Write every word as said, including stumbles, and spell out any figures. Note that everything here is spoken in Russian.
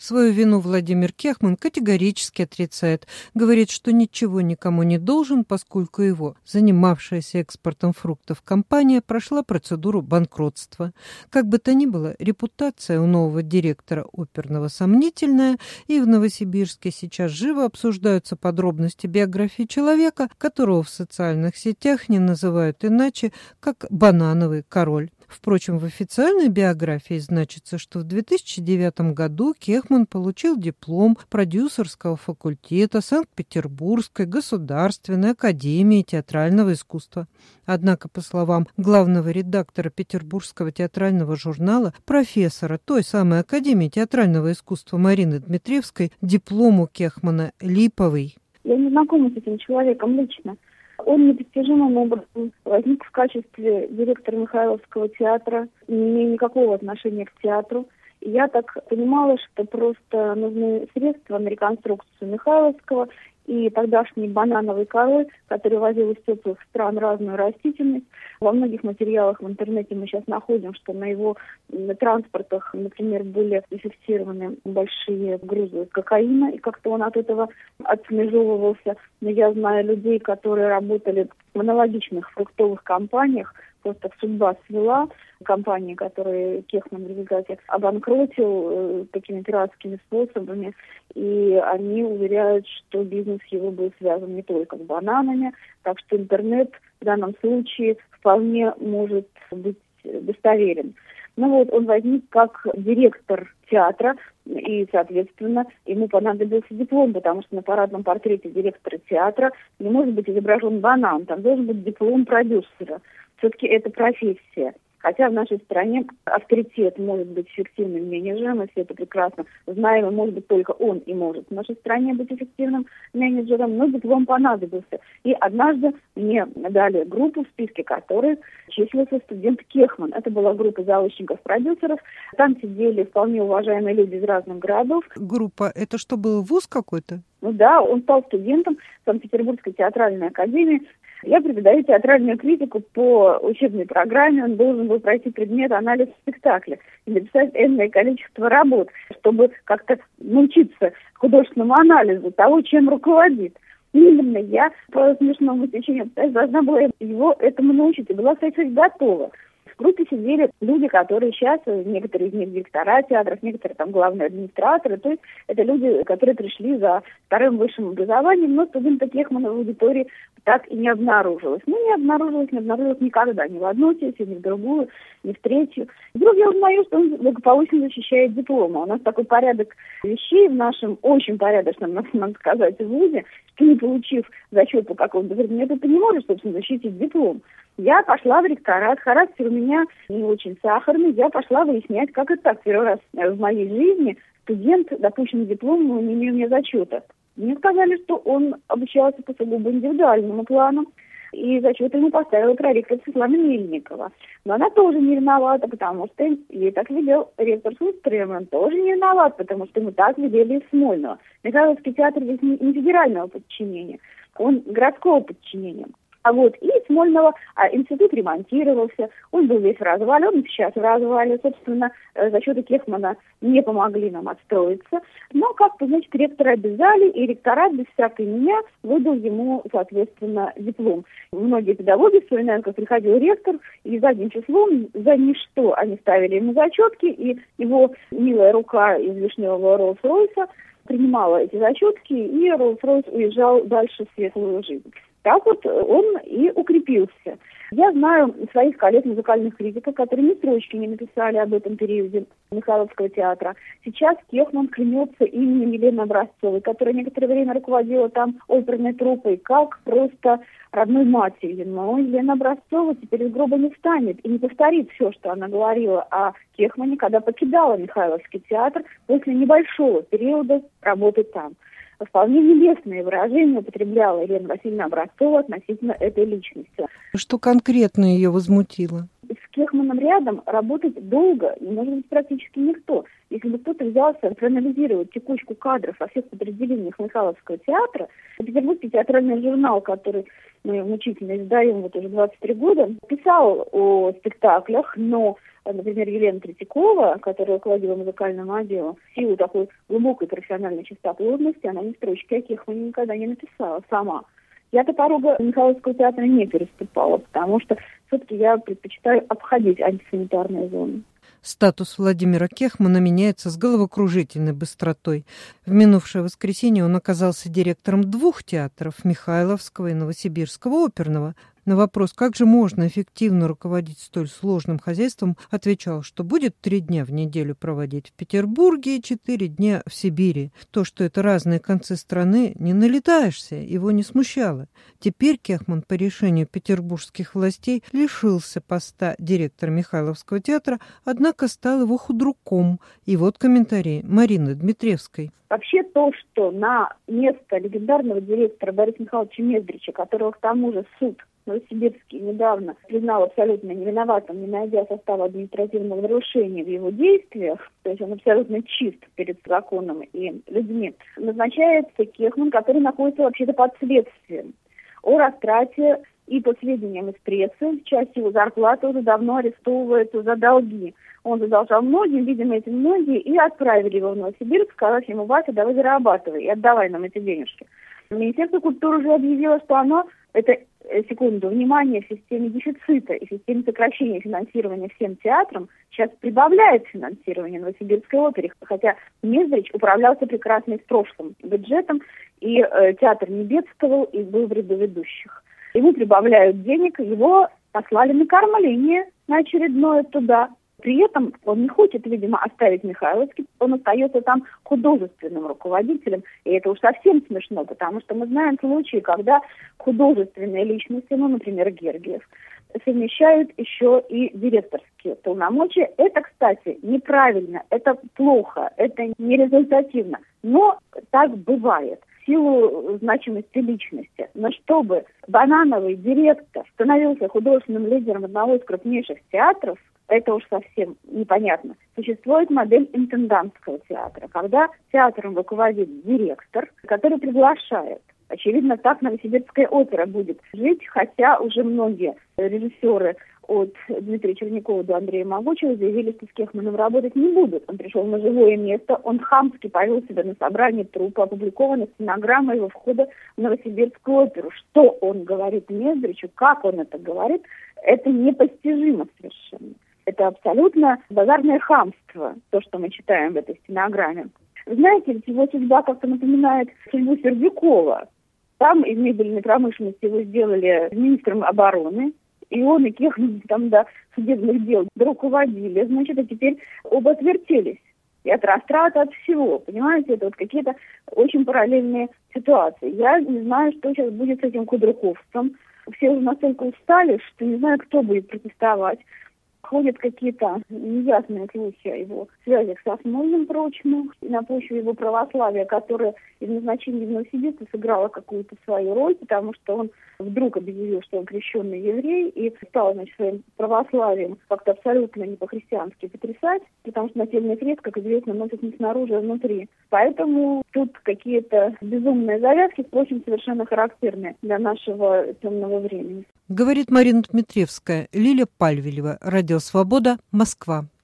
Свою вину Владимир Кехман категорически отрицает. Говорит, что ничего никому не должен, поскольку его занимавшаяся экспортом фруктов компания прошла процедуру банкротства. Как бы то ни было, репутация у нового директора оперного сомнительная, и в Новосибирске сейчас живо обсуждаются подробности биографии человека, которого в социальных сетях не называют иначе, как «банановый король». Впрочем, в официальной биографии значится, что в две тысячи девятом году Кехман получил диплом продюсерского факультета Санкт-Петербургской государственной академии театрального искусства. Однако, по словам главного редактора Петербургского театрального журнала, профессора той самой Академии театрального искусства Марины Дмитриевской, диплом у Кехмана липовый. Я не знакома с этим человеком лично. Он непостижимым образом возник в качестве директора Михайловского театра, не имея никакого отношения к театру. И я так понимала, что просто нужны средства на реконструкцию Михайловского, и тогдашний банановый король, который возил из теплых стран разную растительность. Во многих материалах в интернете мы сейчас находим, что на его на транспортах, например, были зафиксированы большие грузы кокаина, и как-то он от этого отмежевывался. Но я знаю людей, которые работали в аналогичных фруктовых компаниях, просто судьба свела компании, которые Кехман в результате обанкротил э, такими пиратскими способами, и они уверяют, что бизнес его был связан не только с бананами, так что интернет в данном случае вполне может быть достоверен. Ну вот, он возник как директор театра, и, соответственно, ему понадобился диплом, потому что на парадном портрете директора театра не может быть изображен банан, там должен быть диплом продюсера. Все-таки это профессия. Хотя в нашей стране авторитет может быть эффективным менеджером, если это прекрасно знаем, может быть, только он и может в нашей стране быть эффективным менеджером, но диплом понадобился. И однажды мне дали группу, в списке которой числился студент Кехман. Это была группа заочников-продюсеров. Там сидели вполне уважаемые люди из разных городов. Группа, это что, был вуз какой-то? Ну да, он стал студентом Санкт-Петербургской театральной академии. Я преподаю театральную критику по учебной программе. Он должен был пройти предмет анализ спектакля и написать энное количество работ, чтобы как-то научиться художественному анализу того, чем руководит. Именно я по смешному течению должна была его этому научить. И была, кстати, готова. В группе сидели люди, которые сейчас, некоторые из них директора театров, некоторые там главные администраторы, то есть это люди, которые пришли за вторым высшим образованием, но студента Кехмана в аудитории так и не обнаружилось. Ну, не обнаружилось, не обнаружилось никогда, ни в одну сессию, ни в другую, ни в третью. Вдруг я узнаю, что он благополучно защищает диплом. У нас такой порядок вещей в нашем очень порядочном, надо сказать, вузе, что не получив зачет по какому-то предмету, ты не можешь, собственно, защитить диплом. Я пошла в ректорат, характер у меня не очень сахарный, я пошла выяснять, как это так. Первый раз в моей жизни студент, допущенный к диплому, не имел мне зачета. Мне сказали, что он обучался по сугубо индивидуальному плану, и зачет ему поставила проректор Светлана Мельникова. Но она тоже не виновата, потому что ей так велел ректор Сустрем, он тоже не виноват, потому что ему так велели из Смольного. Михайловский театр здесь не, не федерального подчинения, он городского подчинения. А вот и Смольного, а институт ремонтировался, он был весь в развале, он сейчас в развале, собственно, зачеты Кехмана не помогли нам отстроиться. Но как-то, значит, ректора обязали, и ректорат без всякой меня выдал ему, соответственно, диплом. Многие педагоги вспоминают, как приходил ректор, и задним числом за ничто они ставили ему зачетки, и его милая рука из вишневого Роллс-Ройса принимала эти зачетки, и Роллс-Ройс уезжал дальше в светлую жизнь. Так вот он и укрепился. Я знаю своих коллег-музыкальных критиков, которые ни строчки не написали об этом периоде Михайловского театра. Сейчас Кехман клянется именем Елены Образцовой, которая некоторое время руководила там оперной труппой, как просто родной матерью. Но Елена Образцова теперь из гроба не встанет и не повторит все, что она говорила о Кехмане, когда покидала Михайловский театр после небольшого периода работы там. Вполне нелестные выражения употребляла Елена Васильевна Образцова относительно этой личности. Что конкретно ее возмутило? С Кехманом рядом работать долго не может быть практически никто. Если бы кто-то взялся проанализировать текучку кадров во всех подразделениях Михайловского театра, Петербургский театральный журнал, который мы мучительно издаем вот уже двадцать три года, писал о спектаклях, но например, Елена Третьякова, которая руководила музыкальным отделом, в силу такой глубокой профессиональной чистоплотности, она ни строчки о Кехмане никогда не написала сама. Я-то порога Михайловского театра не переступала, потому что все-таки я предпочитаю обходить антисанитарные зоны. Статус Владимира Кехмана меняется с головокружительной быстротой. В минувшее воскресенье он оказался директором двух театров – Михайловского и Новосибирского оперного. На вопрос, как же можно эффективно руководить столь сложным хозяйством, отвечал, что будет три дня в неделю проводить в Петербурге и четыре дня в Сибири. То, что это разные концы страны, не налетаешься, его не смущало. Теперь Кехман по решению петербургских властей лишился поста директора Михайловского театра, однако стал его худруком. И вот комментарий Марины Дмитриевской. Вообще то, что на место легендарного директора Бориса Михайловича Мездрича, которого к тому же суд Новосибирский недавно признал абсолютно невиноватым, не найдя состава административного нарушения в его действиях, то есть он абсолютно чист перед законом и людьми, назначается Кехман, который находится вообще-то под следствием о растрате, и по сведениям из прессы, часть его зарплаты уже давно арестовывается за долги. Он задолжал многим, видимо, эти многие, и отправили его в Новосибирск, сказав ему: Вася, давай зарабатывай и отдавай нам эти денежки. Министерство культуры уже объявило, что оно, это, секунду, внимание, в системе дефицита и в системе сокращения финансирования всем театрам сейчас прибавляет финансирование Новосибирской оперы, хотя Мездрич управлялся прекрасно и с прошлым бюджетом, и э, театр не бедствовал, и был в ряду ведущих. Ему прибавляют денег, его послали на кормление, на очередное туда. При этом он не хочет, видимо, оставить Михайловский, он остается там художественным руководителем, и это уж совсем смешно, потому что мы знаем случаи, когда художественные личности, ну, например, Гергиев, совмещают еще и директорские полномочия. Это, кстати, неправильно, это плохо, это нерезультативно, но так бывает в силу значимости личности. Но чтобы банановый директор становился художественным лидером одного из крупнейших театров, это уж совсем непонятно. Существует модель интендантского театра, когда театром руководит директор, который приглашает. Очевидно, так Новосибирская опера будет жить, хотя уже многие режиссеры от Дмитрия Чернякова до Андрея Могучего заявили, что с Кехманом работать не будут. Он пришел на живое место, он хамски повел себя на собрании труппы, опубликована стенограмма его входа в Новосибирскую оперу. Что он говорит Мездричу, как он это говорит, это непостижимо совершенно. Это абсолютно базарное хамство, то, что мы читаем в этой стенограмме. Вы знаете, ведь его судьба как-то напоминает судьбу Сердюкова. Там из мебельной промышленности его сделали министром обороны, и он и Кехман там до судебных дел руководили. Значит, а теперь оба отвертелись. И от растрата, от всего. Понимаете, это вот какие-то очень параллельные ситуации. Я не знаю, что сейчас будет с этим худруковством. Все уже настолько устали, что не знаю, кто будет протестовать. Ходят какие-то неясные слухи о его связях со Смольным прочным, и на почве его православия, которое из назначения в Новосибирске сыграло какую-то свою роль, потому что он вдруг объявил, что он крещенный еврей, и стал, значит, своим православием как-то абсолютно не по-христиански потрясать, потому что нательный крест, как известно, носит не снаружи, а внутри. Поэтому тут какие-то безумные завязки, впрочем, совершенно характерные для нашего темного времени. Говорит Марина Дмитриевская. Лиля Пальвелева. Радио «Свобода», Москва.